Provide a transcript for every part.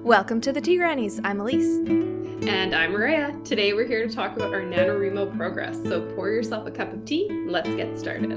Welcome to the Tea Grannies. I'm Elise. And I'm Maria. Today we're here to talk about our NaNoWriMo progress. So pour yourself a cup of tea. Let's get started.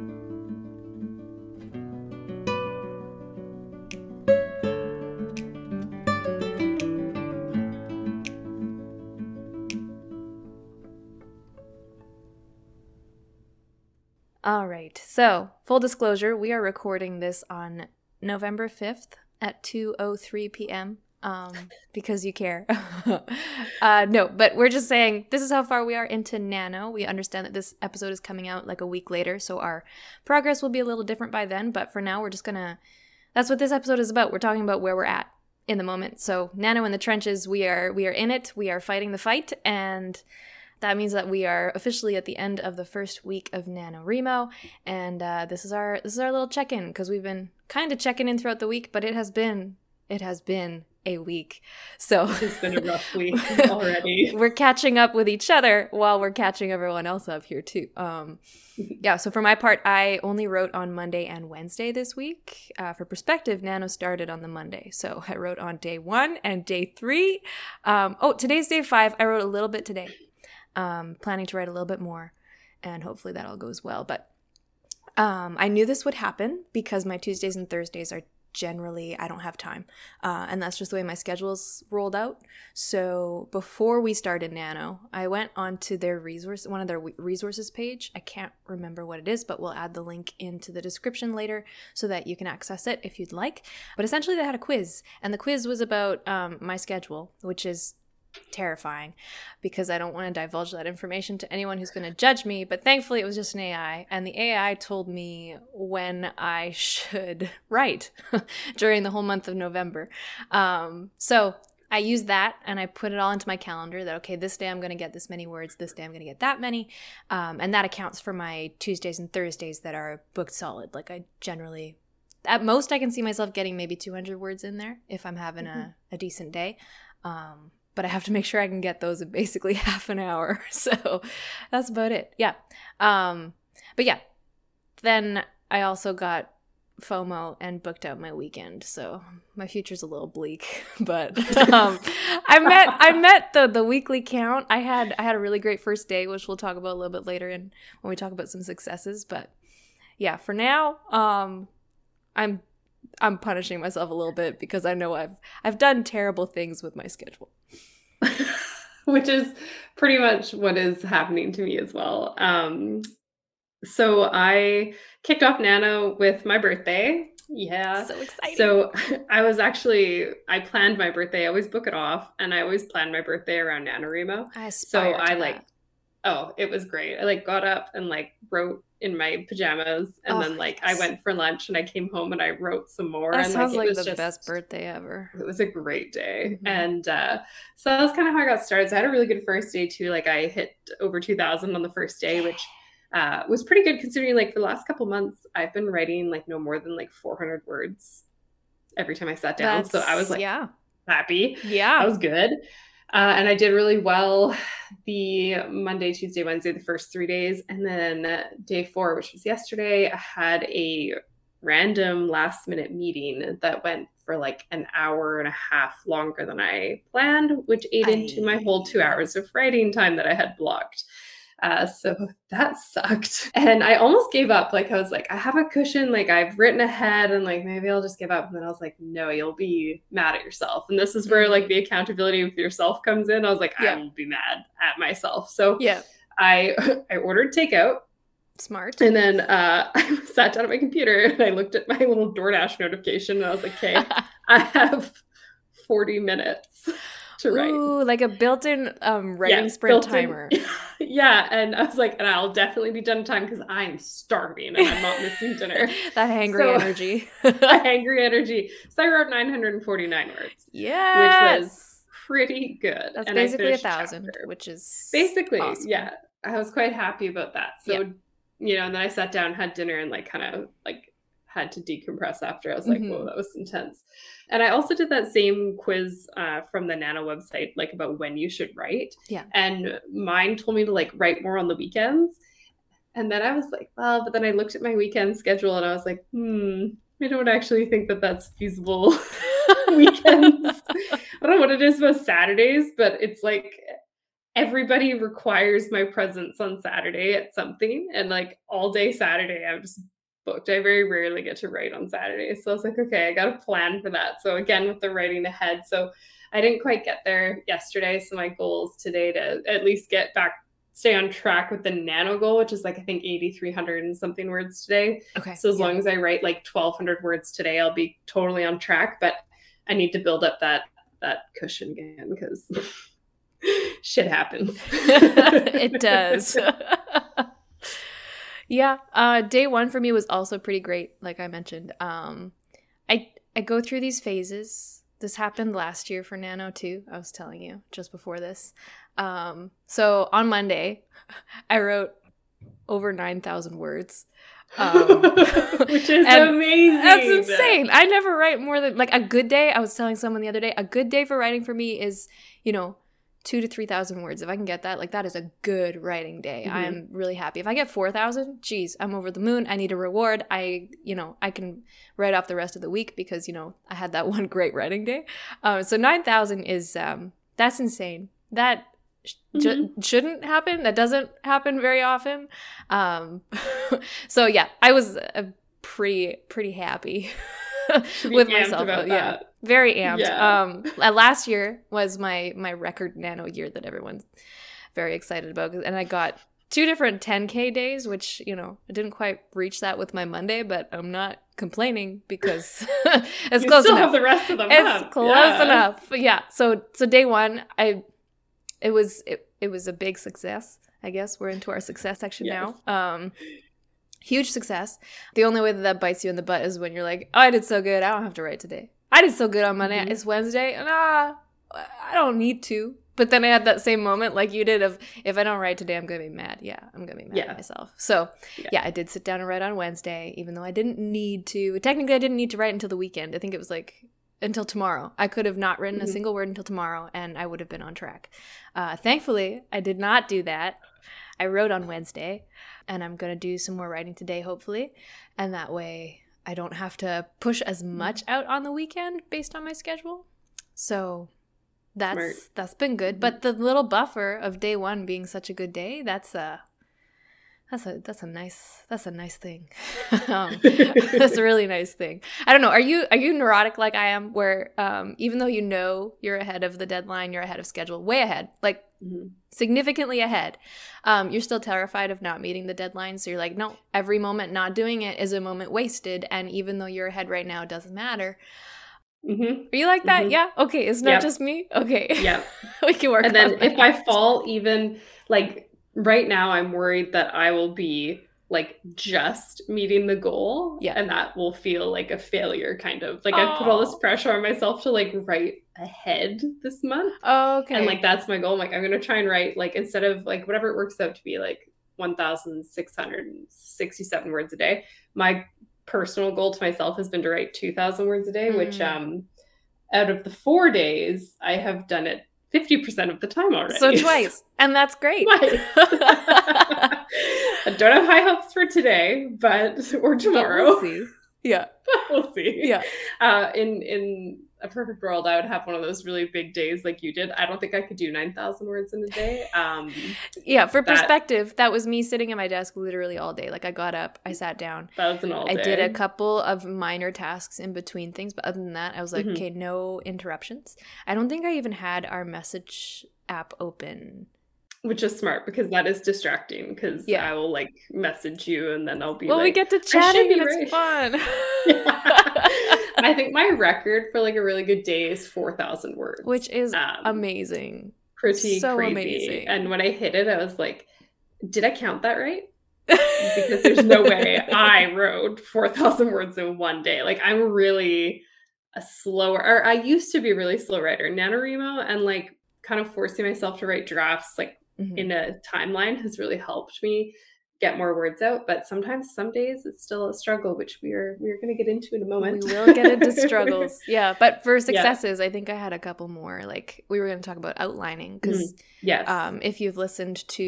All right. So, full disclosure, we are recording this on November 5th at 2:03 p.m. Because you care. No, but we're just saying this is how far we are into Nano. We understand that this episode is coming out like a week later, so our progress will be a little different by then. But for now, we're just gonna. That's what this episode is about. We're talking about where we're at in the moment. So Nano in the trenches. We are in it. We are fighting the fight, and that means that we are officially at the end of the first week of NaNoWriMo, and this is our little check-in because we've been kind of checking in throughout the week, but it has been a week. So It's been a rough week already. We're catching up with each other while we're catching everyone else up here too. Yeah, so for my part, I only wrote on Monday and Wednesday this week. For perspective, Nano started on the Monday. So I wrote on day 1 and day 3. Today's day 5. I wrote a little bit today. Planning to write a little bit more, and hopefully that all goes well. But I knew this would happen because my Tuesdays and Thursdays are generally, I don't have time. And that's just the way my schedule's rolled out. So before we started Nano, I went onto their one of their resources page. I can't remember what it is, but we'll add the link into the description later so that you can access it if you'd like. But essentially they had a quiz, and the quiz was about my schedule, which is terrifying because I don't want to divulge that information to anyone who's going to judge me, but thankfully it was just an AI, and the AI told me when I should write during the whole month of November. So I used that and I put it all into my calendar that, okay, this day I'm going to get this many words, this day I'm going to get that many, and that accounts for my Tuesdays and Thursdays that are booked solid. Like I generally, at most I can see myself getting maybe 200 words in there if I'm having a decent day. But I have to make sure I can get those in basically half an hour. So that's about it. Yeah. But yeah, then I also got FOMO and booked out my weekend. So my future's a little bleak, but I met the weekly count. I had a really great first day, which we'll talk about a little bit later when we talk about some successes. But yeah, for now, I'm punishing myself a little bit because I know I've done terrible things with my schedule. Which is pretty much what is happening to me as well. So I kicked off Nano with my birthday. Yeah. So exciting. So I planned my birthday. I always book it off, and I always plan my birthday around NaNoWriMo. It was great. I got up and wrote in my pajamas, and then yes. I went for lunch and I came home and I wrote some more. That and sounds it like was the best birthday ever. It was a great day. Mm-hmm. And so that was kind of how I got started. So I had a really good first day too. I hit over 2,000 on the first day, which was pretty good considering for the last couple months I've been writing no more than 400 words every time I sat down. So I was happy. Yeah. That was good. And I did really well the Monday, Tuesday, Wednesday, the first 3 days. And then day 4, which was yesterday, I had a random last minute meeting that went for an hour and a half longer than I planned, which ate into my whole 2 hours of writing time that I had blocked. So that sucked. And I almost gave up. I was I have a cushion, I've written ahead, and maybe I'll just give up. And then I was no, you'll be mad at yourself. And this is where the accountability with yourself comes in. I was I will be mad at myself. So yeah, I ordered takeout. Smart. And then I sat down at my computer and I looked at my little DoorDash notification, and I was okay, I have 40 minutes to write. Ooh, like a built-in writing sprint timer. Yeah, and I was and I'll definitely be done in time because I'm starving and I'm not missing dinner. That hangry energy. Hangry energy. So I wrote 949 words. Yeah. Which was pretty good. That's basically 1,000, which is basically awesome. Yeah. I was quite happy about that. So, and then I sat down, had dinner, and had to decompress after. I was whoa, that was intense. And I also did that same quiz from the Nano website, about when you should write. Yeah. And mine told me to write more on the weekends. And then I was well, but then I looked at my weekend schedule and I was I don't actually think that that's feasible weekends. I don't know what it is about Saturdays, but it's like everybody requires my presence on Saturday at something. And like all day Saturday, I'm just booked. I very rarely get to write on Saturday. So I was like, okay, I got to plan for that. So again, with the writing ahead. So I didn't quite get there yesterday. So my goal is today to at least get back, stay on track with the nano goal, which is like, I think 8,300 and something words today. Okay. So as long as I write like 1,200 words today, I'll be totally on track. But I need to build up that cushion again because shit happens. It does. Yeah. Day one for me was also pretty great, like I mentioned. I go through these phases. This happened last year for Nano too. I was telling you just before this. So on Monday, I wrote over 9,000 words. Which is amazing. That's insane. I never write more than, like, a good day. I was telling someone the other day, a good day for writing for me is, 2,000 to 3,000 words. If I can get that, like, that is a good writing day. Mm-hmm. I'm really happy. If I get 4,000, geez, I'm over the moon. I need a reward. I can write off the rest of the week because, I had that one great writing day. So 9,000 is, that's insane. That shouldn't happen. That doesn't happen very often. So yeah, I was pretty happy with myself. Yeah, very amped. Yeah. Last year was my record nano year that everyone's very excited about, and I got 2 different 10K days, which I didn't quite reach that with my Monday, but I'm not complaining because it's you close still enough. Have the rest of the it's month. Close enough. But yeah. So day one, it was a big success. I guess we're into our success section now. Huge success. The only way that bites you in the butt is when you're like, oh, I did so good, I don't have to write today. I did so good on Monday. It's Wednesday, and I don't need to. But then I had that same moment like you did of, if I don't write today, I'm going to be mad. Yeah, I'm going to be mad at myself. So yeah, I did sit down and write on Wednesday, even though I didn't need to. Technically, I didn't need to write until the weekend. I think it was like until tomorrow. I could have not written a single word until tomorrow, and I would have been on track. Thankfully, I did not do that. I wrote on Wednesday, and I'm going to do some more writing today, hopefully. And that way, I don't have to push as much out on the weekend based on my schedule. So that's been good. But the little buffer of day one being such a good day, that's a nice thing. That's a really nice thing. I don't know. Are you neurotic like I am, where even though you're ahead of the deadline, you're ahead of schedule, way ahead, like significantly ahead, you're still terrified of not meeting the deadline. So you're like, no, every moment not doing it is a moment wasted. And even though you're ahead right now, it doesn't matter. Are you like that? Yeah. Okay. It's not just me. Okay. Yeah. We can work. And then if I fall, even like right now, I'm worried that I will be like just meeting the goal. Yeah. And that will feel like a failure, kind of. Like I put all this pressure on myself to like write ahead this month. Oh, okay. And like that's my goal. I'm like, I'm gonna try and write like, instead of like whatever it works out to be, like 1,667 words a day. My personal goal to myself has been to write 2,000 words a day, which out of the 4 days, I have done it 50% of the time already. So twice. And that's great. I don't have high hopes for today, or tomorrow. But we'll see. Yeah. We'll see. Yeah. In a perfect world, I would have one of those really big days like you did. I don't think I could do 9,000 words in a day. Yeah, for perspective, that was me sitting at my desk literally all day. Like I got up, I sat down. That was an all day. I did a couple of minor tasks in between things, but other than that, I was like, okay, no interruptions. I don't think I even had our message app open. Which is smart, because that is distracting, because I will like message you and then I'll be we get to chatting and it's fun. I think my record for like a really good day is 4,000 words. Which is amazing. Pretty crazy. Amazing. And when I hit it, I was like, did I count that right? Because there's no way I wrote 4,000 words in one day. Like I'm really I used to be a really slow writer. NaNoWriMo and like kind of forcing myself to write drafts like in a timeline has really helped me get more words out. But sometimes, some days, it's still a struggle, which we're going to get into in a moment. We will get into struggles. Yeah. But for successes, I think I had a couple more. Like we were going to talk about outlining, because if you've listened to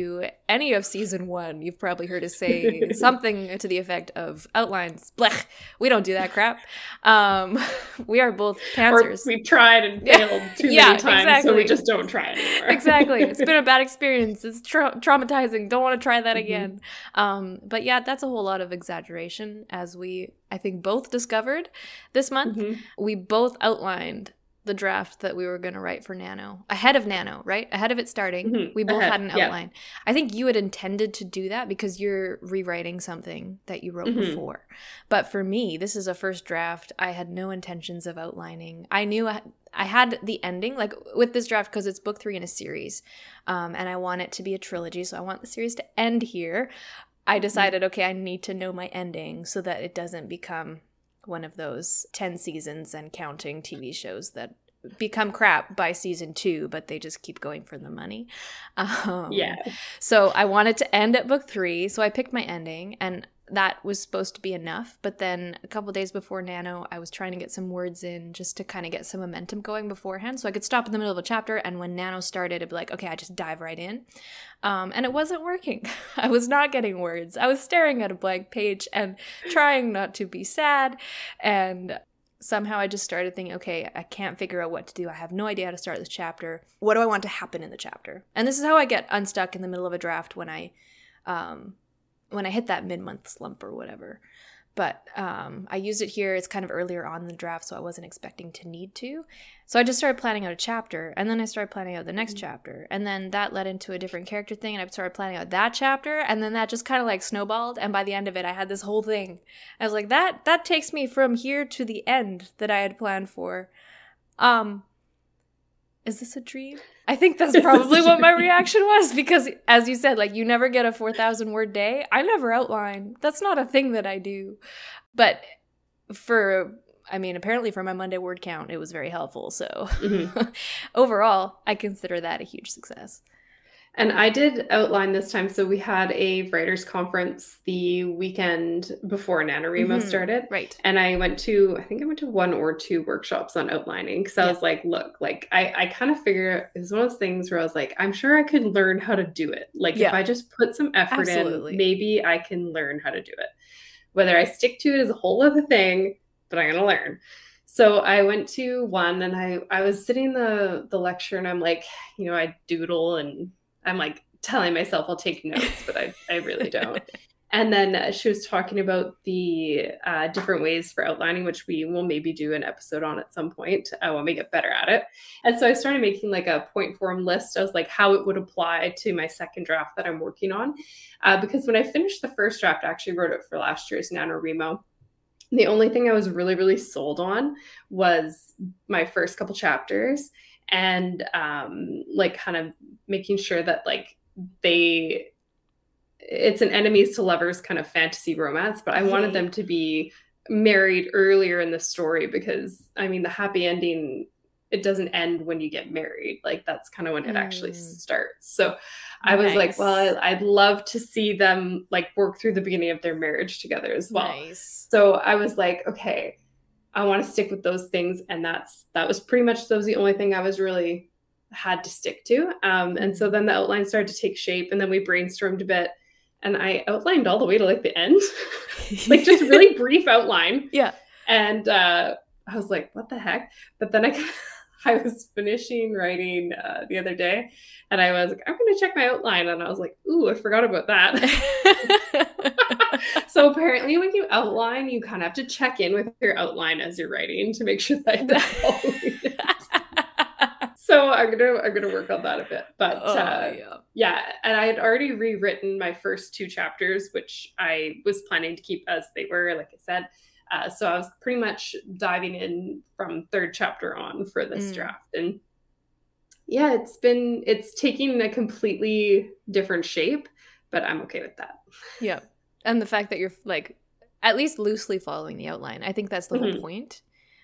any of season 1, you've probably heard us say something to the effect of outlines. Blech, we don't do that crap. We are both pantsers. Or we've tried and failed too many times, exactly. so we just don't try anymore. Exactly. It's been a bad experience. It's traumatizing. Don't want to try that again. But yeah, that's a whole lot of exaggeration, as we, I think, both discovered this month. We both outlined the draft that we were going to write for Nano ahead of Nano, right? Ahead of it starting. We both had an outline. I think you had intended to do that because you're rewriting something that you wrote before. But for me, this is a first draft. I had no intentions of outlining. I knew I had the ending, like with this draft, because it's book 3 in a series. And I want it to be a trilogy, so I want the series to end here. I decided, okay, I need to know my ending so that it doesn't become one of those 10 seasons and counting TV shows that become crap by season 2, but they just keep going for the money. So I wanted to end at book 3, so I picked my ending, and that was supposed to be enough. But then a couple days before Nano, I was trying to get some words in just to kind of get some momentum going beforehand, so I could stop in the middle of a chapter, and when Nano started, it'd be like, okay, I just dive right in. And it wasn't working. I was not getting words. I was staring at a blank page and trying not to be sad, and somehow I just started thinking, okay, I can't figure out what to do. I have no idea how to start this chapter. What do I want to happen in the chapter? And this is how I get unstuck in the middle of a draft when I hit that mid-month slump or whatever. But I used it here. It's kind of earlier on in the draft, so I wasn't expecting to need to. So I just started planning out a chapter, and then I started planning out the next chapter. And then that led into a different character thing, and I started planning out that chapter, and then that just kind of like snowballed. And by the end of it, I had this whole thing. I was like, that takes me from here to the end that I had planned for. Is this a dream? I think that's probably what my reaction was, because as you said, like, you never get a 4,000 word day. I never outline. That's not a thing that I do. But apparently for my Monday word count, it was very helpful. So overall, I consider that a huge success. And I did outline this time. So we had a writers' conference the weekend before NaNoWriMo started. Right. And I went to 1 or 2 workshops on outlining. Because I was like, look, like I kind of figure it was one of those things where I was like, I'm sure I could learn how to do it. Like if I just put some effort in, maybe I can learn how to do it. Whether I stick to it is a whole other thing, but I'm going to learn. So I went to one, and I was sitting the lecture, and I'm like, I doodle, and I'm like telling myself I'll take notes, but I really don't. And then she was talking about the different ways for outlining, which we will maybe do an episode on at some point when we get better at it. And so I started making like a point form list. I was like, how it would apply to my second draft that I'm working on. Because when I finished the first draft, I actually wrote it for last year's NaNoWriMo. The only thing I was really, really sold on was my first couple chapters, and like kind of making sure that like it's an enemies to lovers kind of fantasy romance, but I wanted them to be married earlier in the story, because the happy ending, it doesn't end when you get married. Like that's kind of when it actually starts. So I was like, well, I'd love to see them like work through the beginning of their marriage together as well. So I was like, okay, I want to stick with those things. And that was the only thing I was really had to stick to. And so then the outline started to take shape, and then we brainstormed a bit, and I outlined all the way to like the end, like just really brief outline. Yeah. And I was like, what the heck? But then I was finishing writing the other day, and I was like, I'm going to check my outline. And I was like, ooh, I forgot about that. So apparently when you outline, you kind of have to check in with your outline as you're writing to make sure that you're following it. So I'm gonna work on that a bit. But yeah, and I had already rewritten my first 2 chapters, which I was planning to keep as they were, like I said. So I was pretty much diving in from 3rd chapter on for this draft. And yeah, it's taking a completely different shape, but I'm okay with that. Yeah. And the fact that you're like at least loosely following the outline. I think that's the whole point.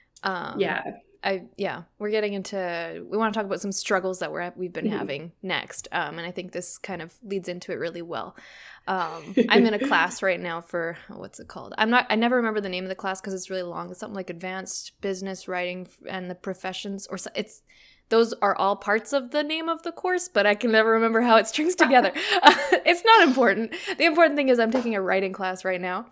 We're getting into, we want to talk about some struggles that we've been having next. And I think this kind of leads into it really well. I'm in a class right now for, what's it called? I never remember the name of the class because it's really long. It's something like Advanced Business Writing and the Professions, or it's those are all parts of the name of the course, but I can never remember how it strings together. It's not important. The important thing is I'm taking a writing class right now.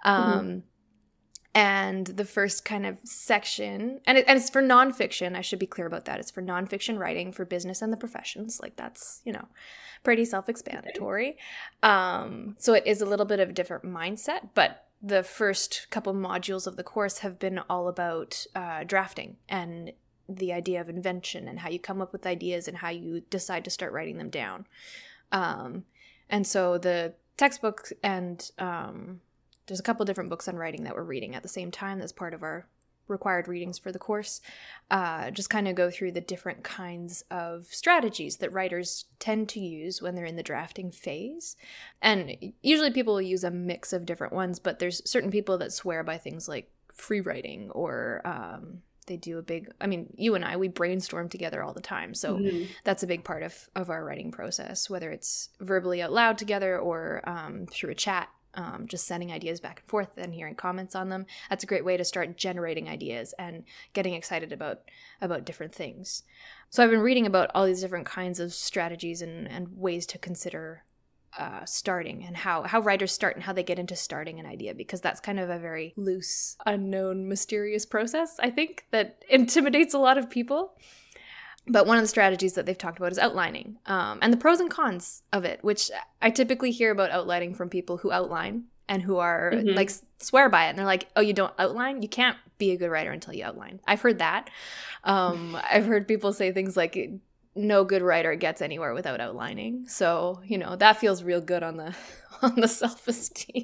And the first kind of section, and it's for nonfiction. I should be clear about that. It's for nonfiction writing for business and the professions. Like that's, pretty self-explanatory. So it is a little bit of a different mindset, but the first couple modules of the course have been all about drafting and the idea of invention and how you come up with ideas and how you decide to start writing them down. And so the textbook and there's a couple different books on writing that we're reading at the same time. That's part of our required readings for the course. Just kind of go through the different kinds of strategies that writers tend to use when they're in the drafting phase. And usually people will use a mix of different ones, but there's certain people that swear by things like free writing or they do you and I, we brainstorm together all the time. So that's a big part of our writing process, whether it's verbally out loud together or through a chat. Just sending ideas back and forth and hearing comments on them. That's a great way to start generating ideas and getting excited about different things. So I've been reading about all these different kinds of strategies and ways to consider starting and how writers start and how they get into starting an idea, because that's kind of a very loose, unknown, mysterious process, I think, that intimidates a lot of people. But one of the strategies that they've talked about is outlining, and the pros and cons of it, which I typically hear about outlining from people who outline and who are like swear by it. And they're like, oh, you don't outline? You can't be a good writer until you outline. I've heard that. I've heard people say things like no good writer gets anywhere without outlining. So, that feels real good on the self-esteem.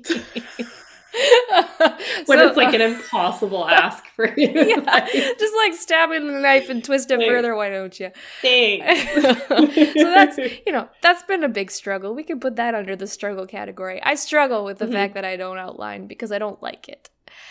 When it's like an impossible ask for you. Yeah, just like stabbing the knife and twist it further, why don't you? Thanks. So that's been a big struggle. We can put that under the struggle category. I struggle with the fact that I don't outline because I don't like it.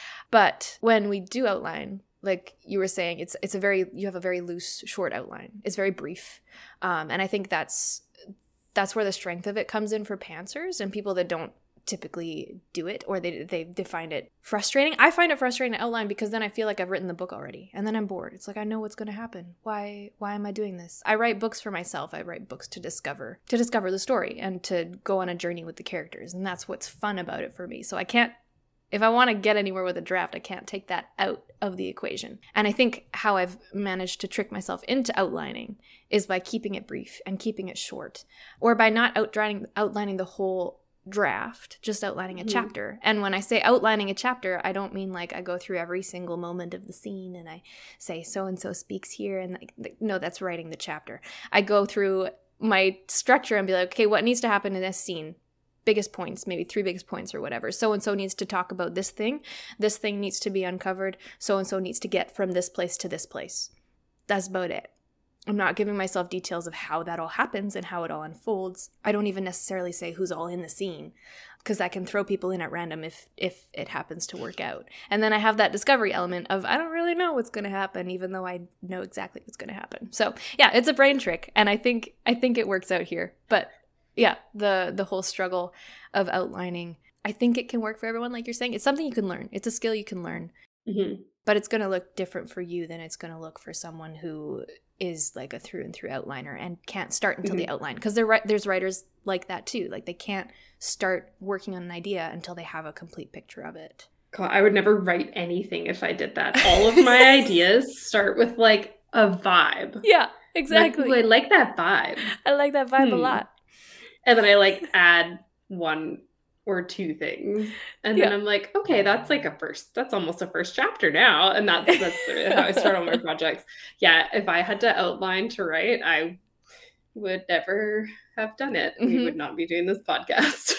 But when we do outline, like you were saying, you have a very loose, short outline. It's very brief. And I think that's where the strength of it comes in for pantsers and people that don't typically do it, or they find it frustrating. I find it frustrating to outline because then I feel like I've written the book already and then I'm bored. It's like I know what's going to happen. Why am I doing this? I write books for myself. I write books to discover the story and to go on a journey with the characters, and that's what's fun about it for me. So I can't, if I want to get anywhere with a draft, I can't take that out of the equation. And I think how I've managed to trick myself into outlining is by keeping it brief and keeping it short, or by not outlining the whole draft, just outlining a chapter. And when I say outlining a chapter, I don't mean like I go through every single moment of the scene and I say so and so speaks here, and no, that's writing the chapter. I go through my structure and be like, okay, what needs to happen in this scene? Biggest points, maybe 3 biggest points or whatever. So and so needs to talk about this thing needs to be uncovered, so and so needs to get from this place to this place. That's about it. I'm not giving myself details of how that all happens and how it all unfolds. I don't even necessarily say who's all in the scene, because that can throw people in at random if it happens to work out. And then I have that discovery element of I don't really know what's going to happen, even though I know exactly what's going to happen. So yeah, it's a brain trick, and I think it works out here. But yeah, the whole struggle of outlining, I think it can work for everyone, like you're saying. It's something you can learn. It's a skill you can learn. But it's going to look different for you than it's going to look for someone who is like a through and through outliner and can't start until they outline. Because there's writers like that too. Like they can't start working on an idea until they have a complete picture of it. God, I would never write anything if I did that. All of my ideas start with like a vibe. Yeah, exactly. Like, I like that vibe. I like that vibe a lot. And then I like add 1 or 2 things, and then I'm like, okay, that's like that's almost a first chapter now, and that's how I start on my projects. Yeah, if I had to outline to write, I would never have done it. We would not be doing this podcast.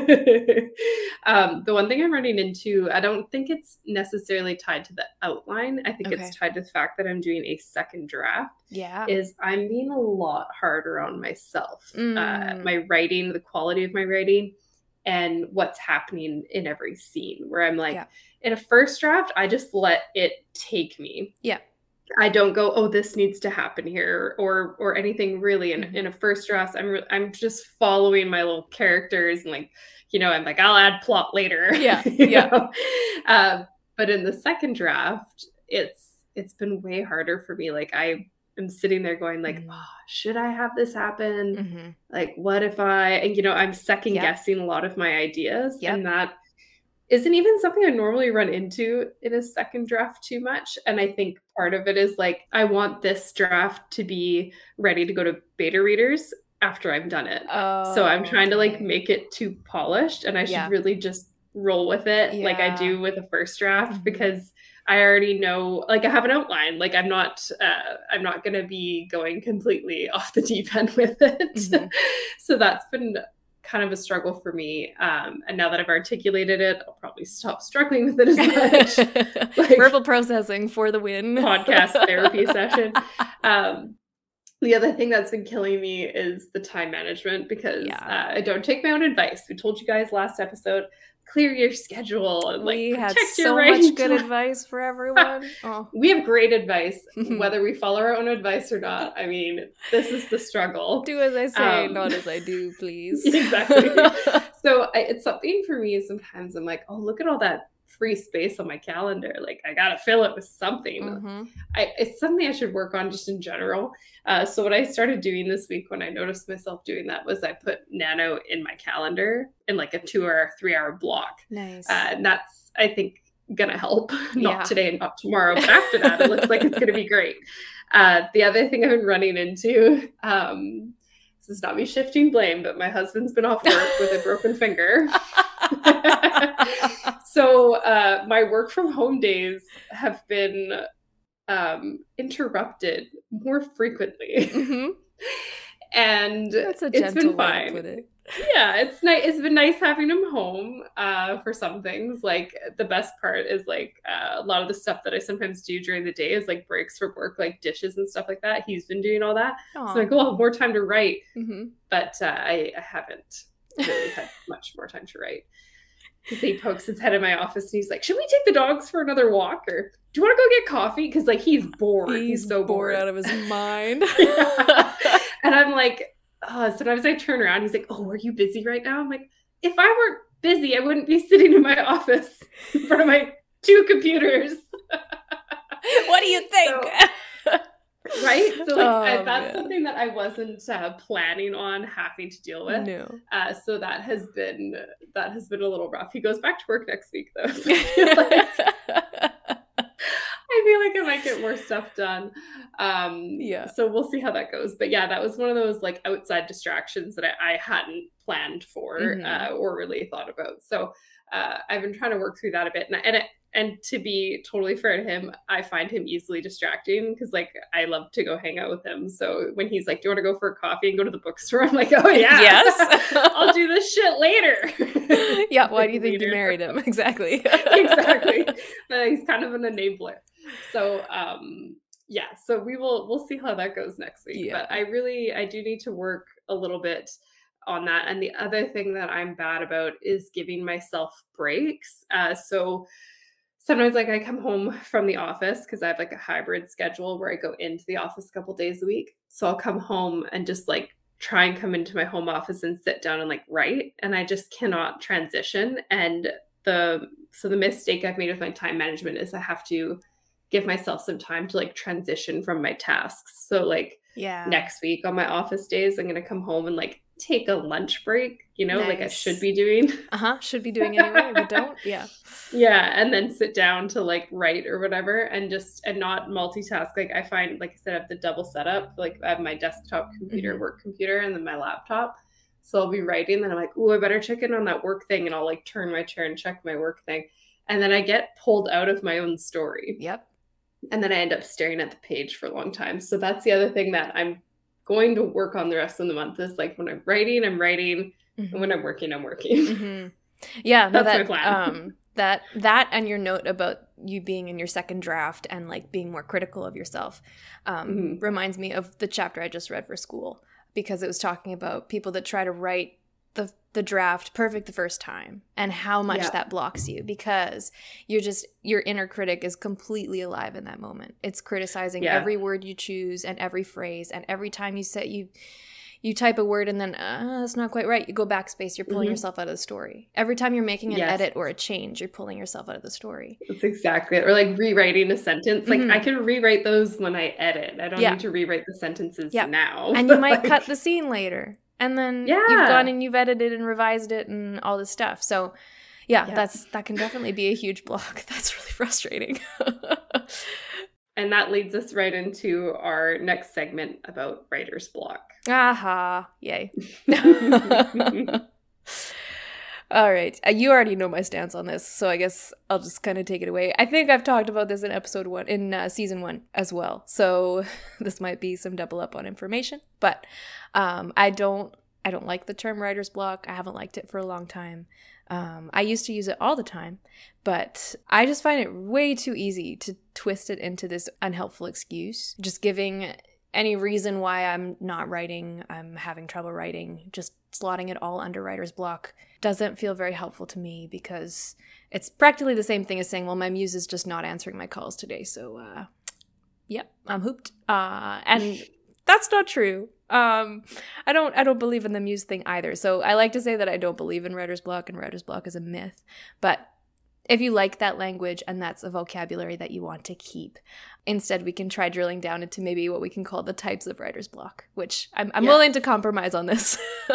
The one thing I'm running into, I don't think it's necessarily tied to the outline. I think it's tied to the fact that I'm doing a second draft. Yeah, is I'm being a lot harder on myself. My writing, the quality of my writing, and what's happening in every scene, where I'm like, in a first draft, I just let it take me. Yeah. I don't go, oh, this needs to happen here, or anything really. In a first draft, I'm just following my little characters, and like, I'm like, I'll add plot later. Yeah. But in the second draft, it's been way harder for me. Like am sitting there going like, oh, should I have this happen? Mm-hmm. Like, what if and I'm second guessing a lot of my ideas. And that isn't even something I normally run into in a second draft too much. And I think part of it is like, I want this draft to be ready to go to beta readers after I've done it. So I'm trying to like make it too polished, and I should really just roll with it like I do with a first draft, because I already know, like I have an outline. Like I'm not going to be going completely off the deep end with it. So that's been kind of a struggle for me. And now that I've articulated it, I'll probably stop struggling with it as much. Like, verbal processing for the win. Podcast therapy session. The other thing that's been killing me is the time management, because I don't take my own advice. We told you guys last episode, clear your schedule. And, like, we had so much good advice for everyone. We have great advice, whether we follow our own advice or not. I mean, this is the struggle. Do as I say, not as I do, please. Exactly. So it's something for me. Sometimes I'm like, oh, look at all that free space on my calendar. Like I gotta fill it with something. It's something I should work on just in general. So what I started doing this week when I noticed myself doing that was I put Nano in my calendar in like a 2 or 3 hour block. Nice. And that's, I think, gonna help. Not today and not tomorrow, but after that it looks like it's gonna be great. The other thing I've been running into, this is not me shifting blame, but my husband's been off work with a broken finger. So my work from home days have been interrupted more frequently. And that's a it's been fine. Way to put it. Yeah, it's nice. It's been nice having him home for some things. Like the best part is like a lot of the stuff that I sometimes do during the day is like breaks for work, like dishes and stuff like that. He's been doing all that. Aww. So I go have more time to write, but I haven't really had much more time to write. Because he pokes his head in my office and he's like, should we take the dogs for another walk? Or do you want to go get coffee? Because like he's bored. He's so bored out of his mind. And I'm like, sometimes I turn around. He's like, oh, are you busy right now? I'm like, if I weren't busy, I wouldn't be sitting in my office in front of my 2 computers. What do you think? Right? So like that's something that I wasn't planning on having to deal with. No. So that has been a little rough. He goes back to work next week though. So I feel like I might get more stuff done. So we'll see how that goes. But yeah, that was one of those like outside distractions that I hadn't planned for or really thought about. So I've been trying to work through that a bit. And to be totally fair to him, I find him easily distracting because like I love to go hang out with him. So when he's like, do you want to go for a coffee and go to the bookstore? I'm like, oh yeah, yes, I'll do this shit later. Yeah, why do you think you married him? Exactly. Exactly. He's kind of an enabler. So so we'll see how that goes next week. Yeah. But I do need to work a little bit on that. And the other thing that I'm bad about is giving myself breaks. So sometimes like I come home from the office because I have like a hybrid schedule where I go into the office a couple days a week. So I'll come home and just like try and come into my home office and sit down and like write. And I just cannot transition. And the mistake I've made with my time management is I have to give myself some time to like transition from my tasks. So like next week on my office days, I'm going to come home and like take a lunch break, nice. Like I should be doing. Should be doing anyway, but don't. Yeah. Yeah. And then sit down to like write or whatever and not multitask. Like I find, like I said, I have the double setup. Like I have my desktop computer, work computer, and then my laptop. So I'll be writing and I'm like, oh, I better check in on that work thing. And I'll like turn my chair and check my work thing. And then I get pulled out of my own story. Yep. And then I end up staring at the page for a long time. So that's the other thing that I'm going to work on the rest of the month is like when I'm writing, and when I'm working, I'm working. Yeah, no, that's my plan. That and your note about you being in your second draft and like being more critical of yourself reminds me of the chapter I just read for school, because it was talking about people that try to write the draft perfect the first time and how much that blocks you, because your inner critic is completely alive in that moment. It's criticizing every word you choose and every phrase, and every time you you type a word and then that's not quite right. You go backspace, you're pulling yourself out of the story. Every time you're making an edit or a change, you're pulling yourself out of the story. That's exactly it. Or like rewriting a sentence. Like I can rewrite those when I edit. I don't need to rewrite the sentences now. And you might cut the scene later. And then you've gone and you've edited and revised it and all this stuff. So that can definitely be a huge block. That's really frustrating. And that leads us right into our next segment about writer's block. Aha. Yay. All right. You already know my stance on this, so I guess I'll just kind of take it away. I think I've talked about this in season 1 as well. So this might be some double up on information, but I don't like the term writer's block. I haven't liked it for a long time. I used to use it all the time, but I just find it way too easy to twist it into this unhelpful excuse. Just giving any reason why I'm not writing, I'm having trouble writing, just slotting it all under writer's block doesn't feel very helpful to me, because it's practically the same thing as saying, well, my muse is just not answering my calls today, so I'm hooped. And that's not true. I don't believe in the muse thing either. So I like to say that I don't believe in writer's block, and writer's block is a myth. But if you like that language and that's a vocabulary that you want to keep, instead we can try drilling down into maybe what we can call the types of writer's block, which I'm willing to compromise on this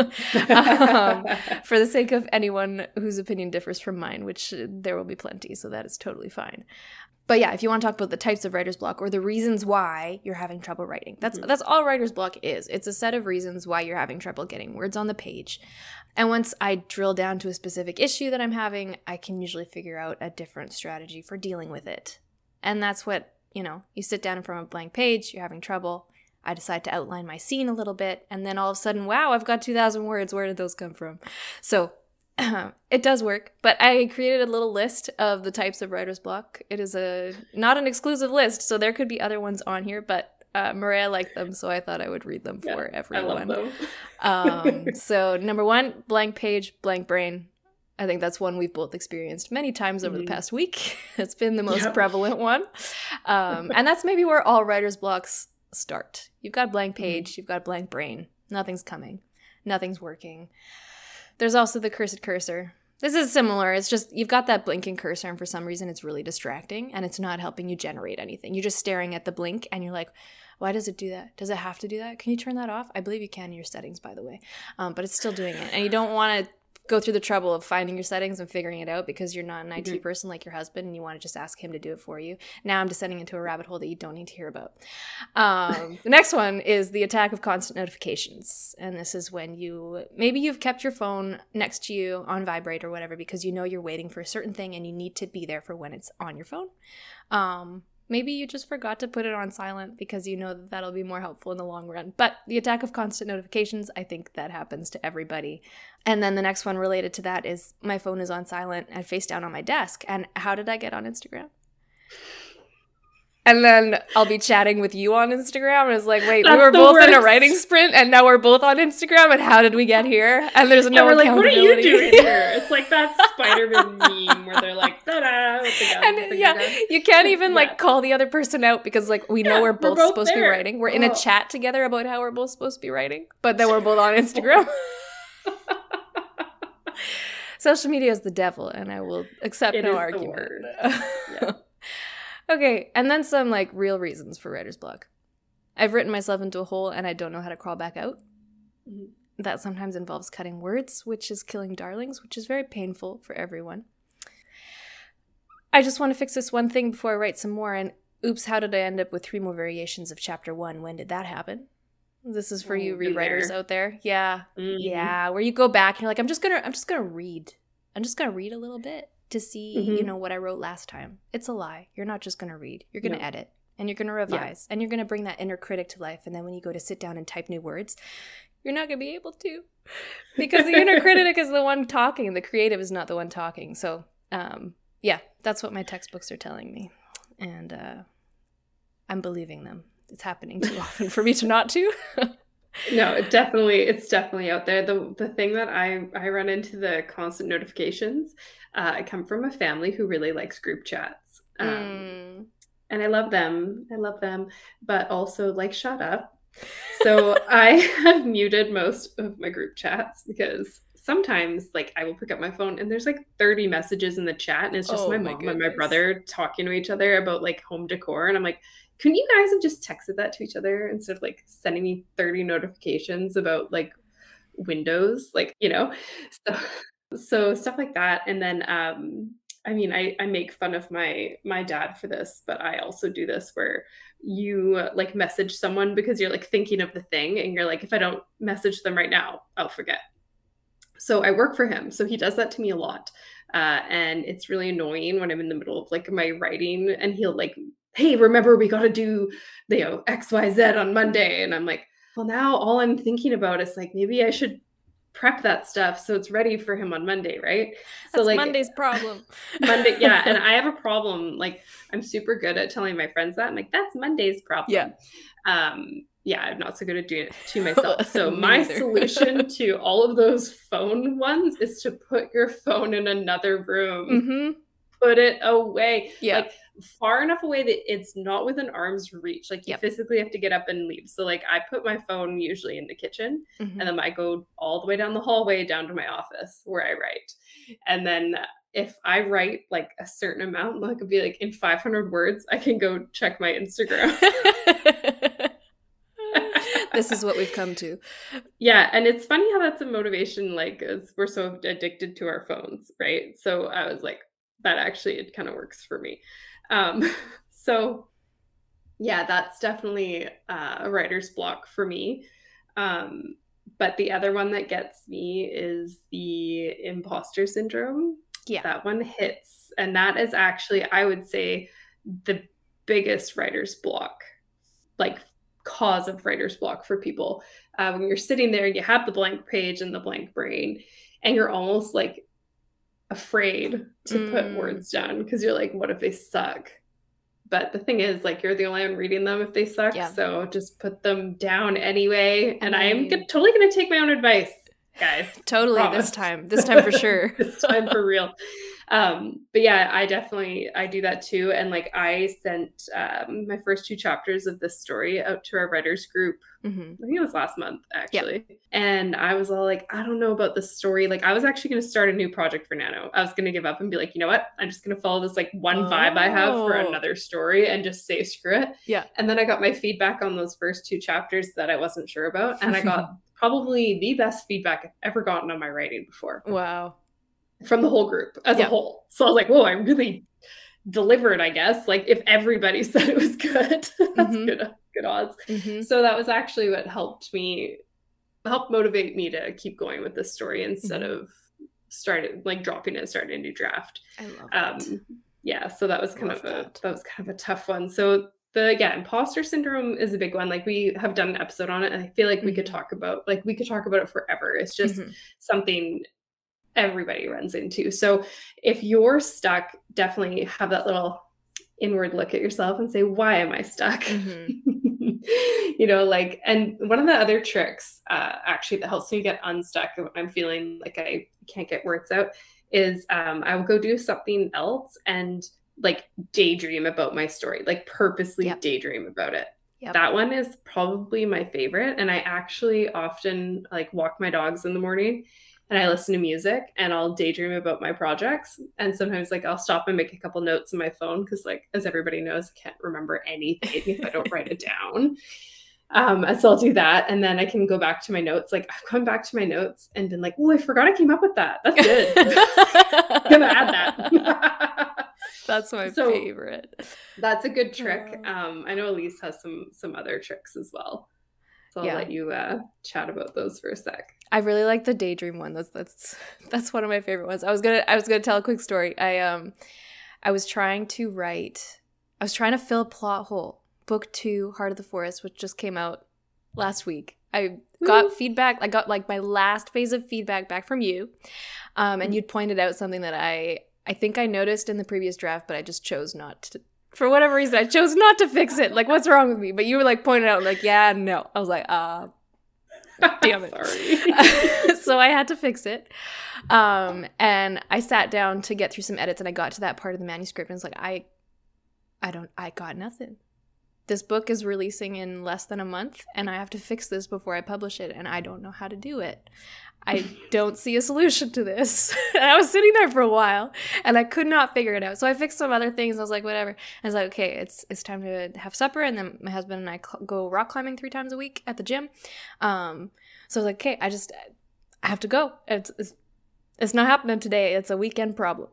for the sake of anyone whose opinion differs from mine, which there will be plenty, so that is totally fine. But yeah, if you want to talk about the types of writer's block or the reasons why you're having trouble writing, that's all writer's block is. It's a set of reasons why you're having trouble getting words on the page. And once I drill down to a specific issue that I'm having, I can usually figure out a different strategy for dealing with it. And that's what, you sit down in front of a blank page, you're having trouble. I decide to outline my scene a little bit, and then all of a sudden, wow, I've got 2,000 words. Where did those come from? So it does work, but I created a little list of the types of writer's block. It is not an exclusive list, so there could be other ones on here, but Maria liked them, so I thought I would read them for everyone. I love them. So number 1, blank page, blank brain. I think that's one we've both experienced many times over the past week. It's been the most prevalent one. And that's maybe where all writer's blocks start. You've got a blank page, you've got a blank brain. Nothing's coming. Nothing's working. There's also the cursed cursor. This is similar. It's just you've got that blinking cursor, and for some reason it's really distracting, and it's not helping you generate anything. You're just staring at the blink, and you're like, why does it do that? Does it have to do that? Can you turn that off? I believe you can in your settings, by the way. But it's still doing it. And you don't want to go through the trouble of finding your settings and figuring it out because you're not an IT person like your husband and you want to just ask him to do it for you. Now I'm descending into a rabbit hole that you don't need to hear about. The next one is the attack of constant notifications. And this is when maybe you've kept your phone next to you on vibrate or whatever because you know you're waiting for a certain thing and you need to be there for when it's on your phone. Maybe you just forgot to put it on silent because you know that that'll be more helpful in the long run. But the attack of constant notifications, I think that happens to everybody. And then the next one related to that is my phone is on silent and face down on my desk. And how did I get on Instagram? And then I'll be chatting with you on Instagram, and it's like, wait, we were both in a writing sprint, and now we're both on Instagram, and how did we get here? And there's no accountability. Like, what are you doing here? It's like that Spider-Man meme where they're like, ta-da, with the gun, and yeah, you can't even like call the other person out because like we know we're both supposed to be writing. We're in a chat together about how we're both supposed to be writing, but then we're both on Instagram. Social media is the devil, and I will accept no argument. Yeah. Okay, and then some like real reasons for writer's block. I've written myself into a hole and I don't know how to crawl back out. Mm-hmm. That sometimes involves cutting words, which is killing darlings, which is very painful for everyone. I just want to fix this one thing before I write some more, and oops, how did I end up with 3 more variations of chapter 1? When did that happen? This is for you rewriters out there. Yeah. Mm-hmm. Yeah, where you go back and you're like, I'm just gonna read. I'm just gonna read a little bit to see, what I wrote last time. It's a lie. You're not just going to read. You're going to edit, and you're going to revise, and you're going to bring that inner critic to life. And then when you go to sit down and type new words, you're not going to be able to because the inner critic is the one talking. The creative is not the one talking. So, that's what my textbooks are telling me. And I'm believing them. It's happening too often for me to not to. No, it's definitely out there. The thing that I run into the constant notifications, I come from a family who really likes group chats. And I love them, but also like, shut up. So I have muted most of my group chats because sometimes like I will pick up my phone and there's like 30 messages in the chat and it's just Oh my my mom and my goodness. brother talking to each other about like home decor. And I'm like, couldn't you guys have just texted that to each other instead of like sending me 30 notifications about like windows, like, So so stuff like that. And then I mean, I make fun of my dad for this, but I also do this where you like message someone because you're like thinking of the thing and you're like, if I don't message them right now, I'll forget. So I work for him. So he does that to me a lot. And it's really annoying when I'm in the middle of like my writing and he'll like, hey, remember we got to do, XYZ on Monday. And I'm like, well, now all I'm thinking about is like, maybe I should prep that stuff so it's ready for him on Monday, right? So That's like Monday's problem. Monday, yeah, and I have a problem. Like I'm super good at telling my friends that. I'm like, that's Monday's Yeah. problem. Yeah, I'm not so good at doing it to myself. So Me my neither. solution to all of those phone ones is to put your phone in another room. Mm-hmm. Put it away. Yeah. Like far enough away that it's not within arm's reach. Like you Yep. physically have to get up and leave. So like I put my phone usually in the kitchen Mm-hmm. and then I go all the way down the hallway down to my office where I write. And then if I write like a certain amount, like it'd be like in 500 words, I can go check my Instagram. This is what we've come to. Yeah, and it's funny how that's a motivation, like, as we're so addicted to our phones, right? So I was like, that actually it kind of works for me. Um, so yeah, that's definitely a writer's block for me. Um, but the other one that gets me is the imposter syndrome. Yeah. That one hits, and that is actually, I would say, the biggest writer's block, like cause of writer's block for people. When you're sitting there, you have the blank page and the blank brain, and you're almost like afraid to put words down because you're like, what if they suck? But the thing is, like, you're the only one reading them if they suck. Yeah. So just put them down anyway. And I am totally going to take my own advice, guys. Totally. Promise. This time for sure. This time for real. But yeah, I do that too. And like I sent my first 2 chapters of this story out to our writers group. Mm-hmm. I think it was last month actually. Yep. And I was all like, I don't know about this story. Like I was actually going to start a new project for Nano. I was going to give up and be like, you know what? I'm just going to follow this like one vibe I have for another story and just say screw it. Yeah. And then I got my feedback on those first 2 chapters that I wasn't sure about. And I got probably the best feedback I've ever gotten on my writing before. Wow. From the whole group as a whole. So I was like, whoa, I really delivered, I guess. Like if everybody said it was good, that's good odds. Mm-hmm. So that was actually what helped motivate me to keep going with this story instead of dropping it and starting a new draft. I love that. Yeah, so that was kind of a tough one. So imposter syndrome is a big one. Like we have done an episode on it, and I feel like we could talk about it forever. It's just something everybody runs into. So if you're stuck, definitely have that little inward look at yourself and say, why am I stuck? And one of the other tricks actually that helps me get unstuck when I'm feeling like I can't get words out is I will go do something else and like daydream about my story, like purposely daydream about it. Yep. That one is probably my favorite. And I actually often like walk my dogs in the morning and I listen to music and I'll daydream about my projects. And sometimes like I'll stop and make a couple notes in my phone because like, as everybody knows, I can't remember anything if I don't write it down. And so I'll do that. And then I can go back to my notes. Like I've gone back to my notes and been like, oh, I forgot I came up with that. That's good. I'm going to add that. That's my favorite. That's a good trick. I know Elise has some other tricks as well. So I'll let you chat about those for a sec. I really like the daydream one. That's one of my favorite ones. I was gonna tell a quick story. I was trying to fill a plot hole. Book 2, Heart of the Forest, which just came out last week. I got feedback. I got like my last phase of feedback back from you, and you'd pointed out something that I think I noticed in the previous draft, but I just chose not to. For whatever reason, I chose not to fix it. Like, what's wrong with me? But you were like pointing out, like, yeah, no. I was like, damn it. Sorry. So I had to fix it. And I sat down to get through some edits and I got to that part of the manuscript and it's like, I got nothing. this book is releasing in less than a month and I have to fix this before I publish it and I don't know how to do it. I don't see a solution to this. And I was sitting there for a while and I could not figure it out. So I fixed some other things. I was like, whatever. I was like, okay, it's time to have supper. And then my husband and I go rock climbing 3 times a week at the gym. So I was like, okay, I have to go. It's not happening today. It's a weekend problem.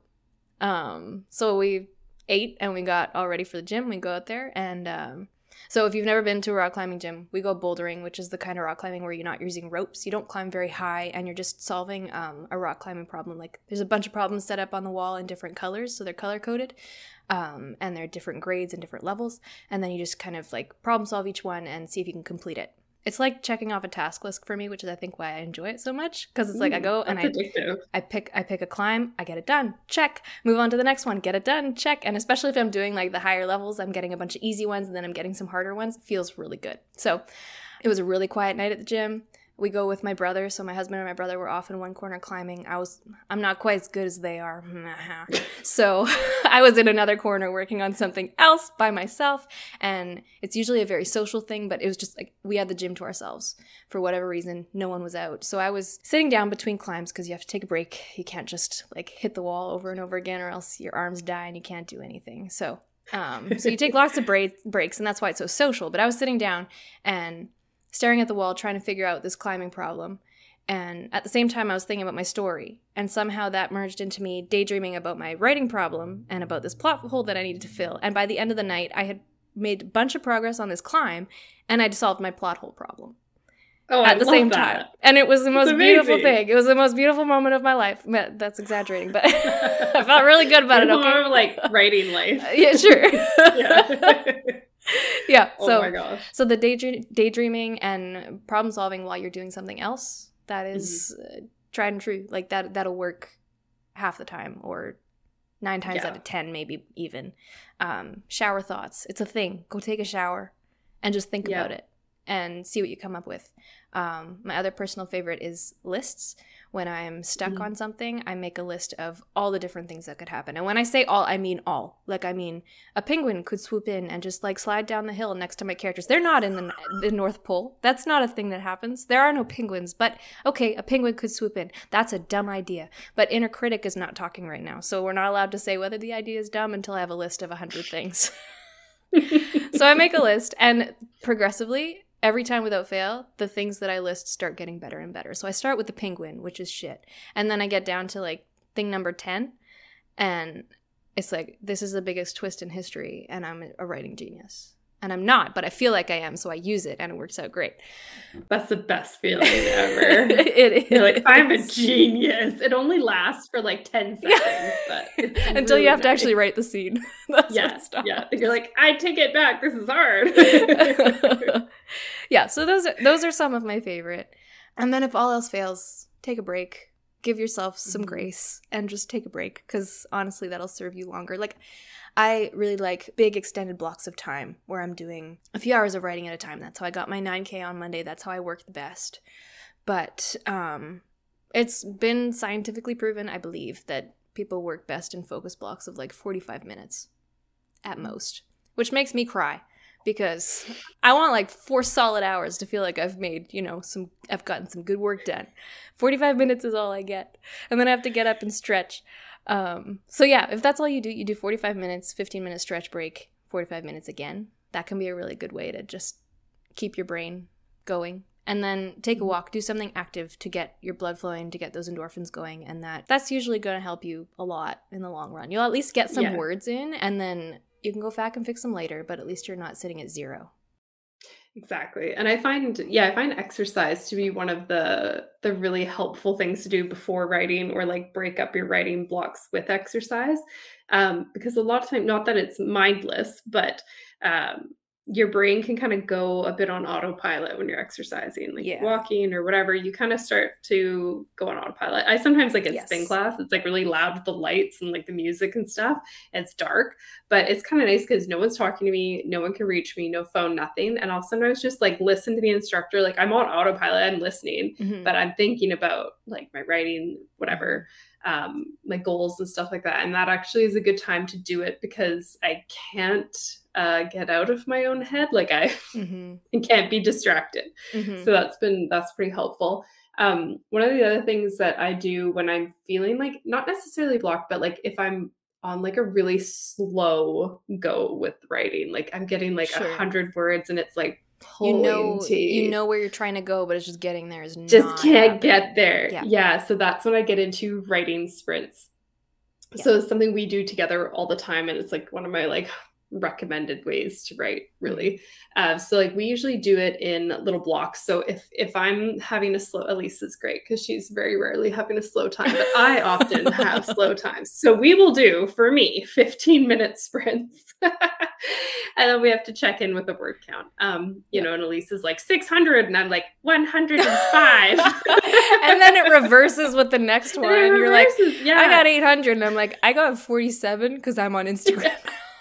So we ate and we got all ready for the gym. We go out there and so if you've never been to a rock climbing gym, we go bouldering, which is the kind of rock climbing where you're not using ropes. You don't climb very high and you're just solving a rock climbing problem. Like there's a bunch of problems set up on the wall in different colors, so they're color coded, and they're different grades and different levels. And then you just kind of like problem solve each one and see if you can complete it. It's like checking off a task list for me, which is I think why I enjoy it so much. Because it's like I go and I pick a climb, I get it done, check. Move on to the next one, get it done, check. And especially if I'm doing like the higher levels, I'm getting a bunch of easy ones and then I'm getting some harder ones. It feels really good. So it was a really quiet night at the gym. We go with my brother, so my husband and my brother were off in one corner climbing. I'm not quite as good as they are. So I was in another corner working on something else by myself, and it's usually a very social thing, but it was just like we had the gym to ourselves. For whatever reason, no one was out. So I was sitting down between climbs because you have to take a break. You can't just like hit the wall over and over again or else your arms die and you can't do anything. So you take lots of breaks, and that's why it's so social. But I was sitting down and staring at the wall, trying to figure out this climbing problem. And at the same time, I was thinking about my story. And somehow that merged into me daydreaming about my writing problem and about this plot hole that I needed to fill. And by the end of the night, I had made a bunch of progress on this climb, and I'd solved my plot hole problem. Oh, at the same time. And it was the most beautiful thing. It was the most beautiful moment of my life. That's exaggerating, but I felt really good about it. Okay, more of like writing life. Yeah, sure. Yeah. Yeah. So, oh my gosh. So the daydreaming and problem solving while you're doing something else, that is tried and true. Like that'll work half the time, or 9 times out of 10, maybe even. Shower thoughts. It's a thing. Go take a shower and just think about it and see what you come up with. My other personal favorite is lists. When I'm stuck on something, I make a list of all the different things that could happen. And when I say all, I mean all. Like, I mean, a penguin could swoop in and just, like, slide down the hill next to my characters. They're not in the North Pole. That's not a thing that happens. There are no penguins. But, okay, a penguin could swoop in. That's a dumb idea. But Inner Critic is not talking right now. So we're not allowed to say whether the idea is dumb until I have a list of 100 things. So I make a list, and progressively, every time without fail, the things that I list start getting better and better. So I start with the penguin, which is shit. And then I get down to like thing number 10. And it's like, this is the biggest twist in history. And I'm a writing genius. And I'm not, but I feel like I am. So I use it and it works out great. That's the best feeling ever. It is. You're like, I'm a genius. It only lasts for like 10 seconds. But it's until really you have to actually write the scene. Yeah. You're like, I take it back. This is hard. Yeah, so those are some of my favorite. And then if all else fails, take a break. Give yourself some grace and just take a break, because honestly, that'll serve you longer. Like, I really like big extended blocks of time where I'm doing a few hours of writing at a time. That's how I got my 9K on Monday. That's how I work the best. But it's been scientifically proven, I believe, that people work best in focus blocks of like 45 minutes at most, which makes me cry. Because I want like 4 solid hours to feel like I've made, I've gotten some good work done. 45 minutes is all I get. And then I have to get up and stretch. So yeah, if that's all you do 45 minutes, 15-minute stretch break, 45 minutes again. That can be a really good way to just keep your brain going. And then take a walk, do something active to get your blood flowing, to get those endorphins going. And that's usually going to help you a lot in the long run. You'll at least get some words in, and then you can go back and fix them later, but at least you're not sitting at 0. Exactly. And I find exercise to be one of the really helpful things to do before writing, or like break up your writing blocks with exercise. Because a lot of time, not that it's mindless, but your brain can kind of go a bit on autopilot when you're exercising, like walking or whatever. You kind of start to go on autopilot. I sometimes like at spin class, it's like really loud with the lights and like the music and stuff. It's dark, but it's kind of nice because no one's talking to me, no one can reach me, no phone, nothing. And I'll sometimes just like listen to the instructor. Like I'm on autopilot, I'm listening, but I'm thinking about like my writing, whatever, my goals and stuff like that. And that actually is a good time to do it, because I can't get out of my own head. Like I can't be distracted. So that's pretty helpful. One of the other things that I do when I'm feeling like not necessarily blocked, but like if I'm on like a really slow go with writing, like I'm getting like 100 words and it's like you know where you're trying to go, but it's just getting there is just can't get there. Yeah. So that's when I get into writing sprints. So it's something we do together all the time, and it's like one of my like recommended ways to write, really. So like we usually do it in little blocks. So if I'm having a slow, Elise is great because she's very rarely having a slow time, but I often have slow times. So we will do, for me, 15-minute sprints. And then we have to check in with the word count. You know, and Elise is like 600 and I'm like 105. And then it reverses with the next one. And you're like, I got 800. And I'm like, I got 47 because I'm on Instagram.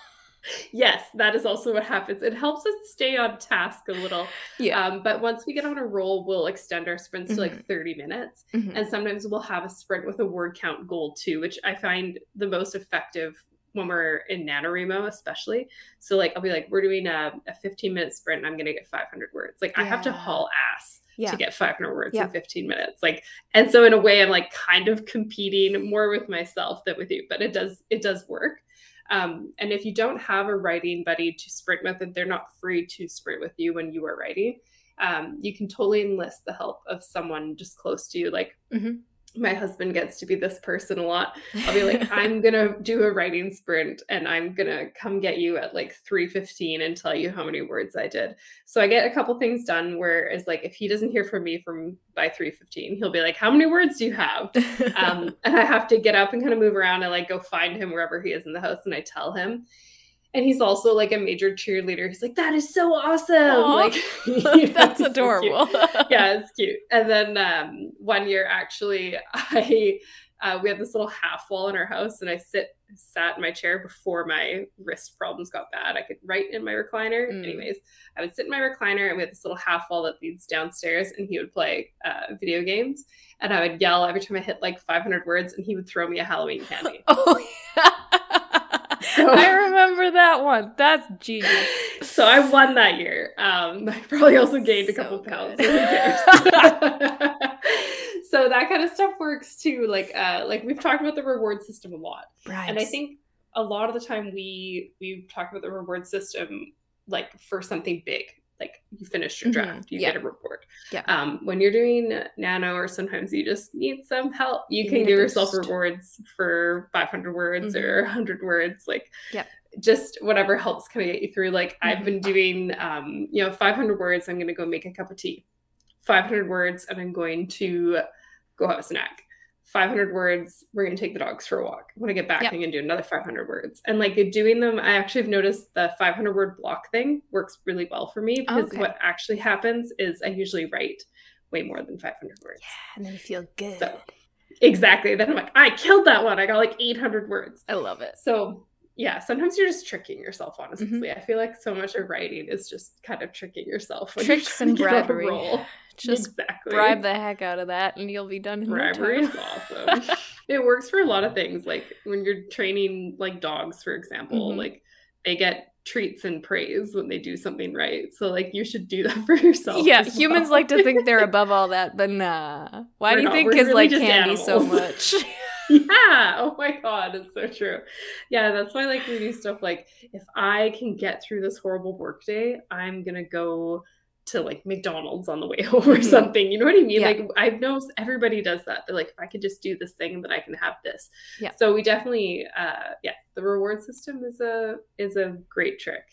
Yes, that is also what happens. It helps us stay on task a little. But once we get on a roll, we'll extend our sprints to like 30 minutes. And sometimes we'll have a sprint with a word count goal too, which I find the most effective when we're in NaNoWriMo, especially. So like, I'll be like, we're doing a 15-minute sprint and I'm going to get 500 words. Like I have to haul ass to get 500 words in 15 minutes. Like, and so in a way I'm like kind of competing more with myself than with you, but it does work. And if you don't have a writing buddy to sprint with, and they're not free to sprint with you when you are writing, you can totally enlist the help of someone just close to you. Like my husband gets to be this person a lot. I'll be like, I'm going to do a writing sprint and I'm going to come get you at like 3:15 and tell you how many words I did. So I get a couple things done, whereas like if he doesn't hear from me by 3:15, he'll be like, how many words do you have? And I have to get up and kind of move around and like go find him wherever he is in the house. And I tell him. And he's also like a major cheerleader. He's like, that is so awesome. Aww. Like, that's adorable. So yeah, it's cute. And then one year, actually, we had this little half wall in our house, and I sat in my chair before my wrist problems got bad. I could write in my recliner. Anyways, I would sit in my recliner, and we had this little half wall that leads downstairs, and he would play video games. And I would yell every time I hit like 500 words, and he would throw me a Halloween candy. Oh, yeah. So, I remember that one. That's genius. So I won that year. I probably also gained a couple pounds. So who cares? So that kind of stuff works too. Like we've talked about the reward system a lot. Right. And I think a lot of the time we talk about the reward system like for something big. Like you finished your draft, you get a reward. Yeah. When you're doing Nano, or sometimes you just need some help, you can give yourself rewards for 500 words or 100 words. Like just whatever helps kind of get you through. Like I've been doing, 500 words, I'm going to go make a cup of tea. 500 words, and I'm going to go have a snack. 500 words, we're going to take the dogs for a walk. When I get back, I'm going to do another 500 words. And like doing them, I actually have noticed the 500 word block thing works really well for me, because what actually happens is I usually write way more than 500 words. Yeah, and then you feel good. So, exactly. Then I'm like, I killed that one. I got like 800 words. I love it. So yeah, sometimes you're just tricking yourself, honestly. I feel like so much of writing is just kind of tricking yourself. Tricks and bribery. Just bribe the heck out of that and you'll be done in bribery no time. Is awesome. It works for a lot of things. Like when you're training like dogs, for example, like they get treats and praise when they do something right. So like you should do that for yourself. Yeah, humans like to think they're above all that, but nah. Why do you think kids really like candy animals. So much? Yeah. Oh my God. It's so true. Yeah. That's why like we do stuff like, if I can get through this horrible work day, I'm going to go to like McDonald's on the way home or something. You know what I mean? Yeah. Like I know everybody does that. They're like, if I could just do this thing, then I can have this. Yeah. So we definitely, the reward system is a great trick.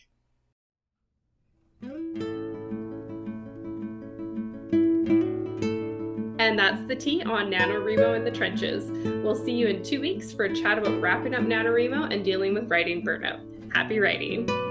And that's the tea on NaNoWriMo in the trenches. We'll see you in 2 weeks for a chat about wrapping up NaNoWriMo and dealing with writing burnout. Happy writing!